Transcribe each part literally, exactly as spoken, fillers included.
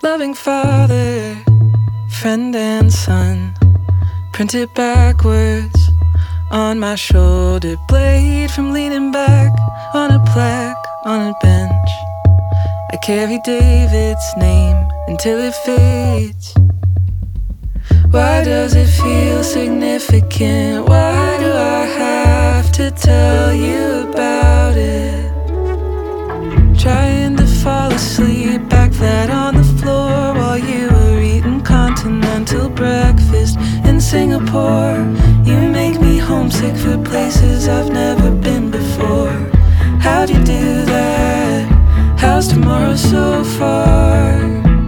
Loving father, friend and son, printed backwards on my shoulder blade from leaning back on a plaque on a bench. I carry David's name until it fades. Why does it feel significant? Why do I have to tell you about it? Trying to fall asleep back flat on the floor while you were eating continental breakfast in Singapore. You make me homesick for places I've never been before. How'd you do that? How's tomorrow so far?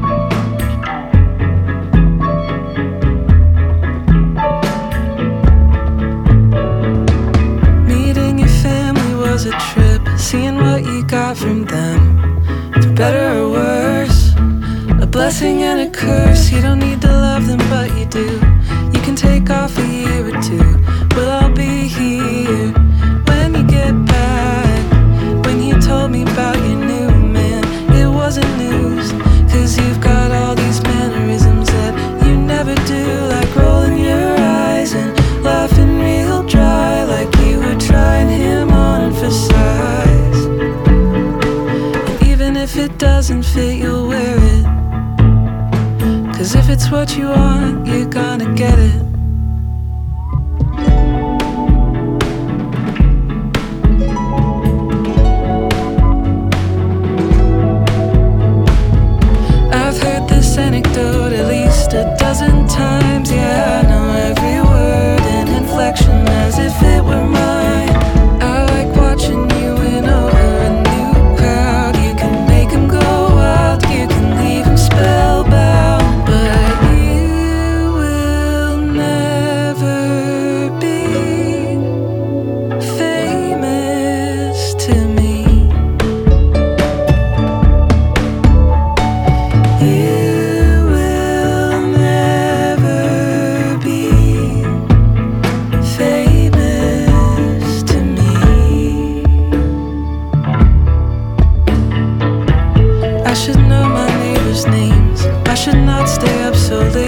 Meeting your family was a trip, seeing what you got from them, for better or worse, a blessing and a curse. You don't need to love them, but you do. You can take off a year or two. We'll all be here when you get back. When you told me about your new man, it wasn't news, cause you've got all these mannerisms that you never do, like rolling your eyes and laughing real dry, like you were trying him on for size. And even if it doesn't fit, you'll wear it, cause if it's what you want, you're gonna get it. I've heard this anecdote at least a dozen times. Yeah, I know every word and inflection as if it were mine. I like watching you win over a new crowd. You can make them go wild, you can leave them spellbound, but you will never be famous to me. You will never be famous to me. I should know my neighbors' names. I should not stay up so late.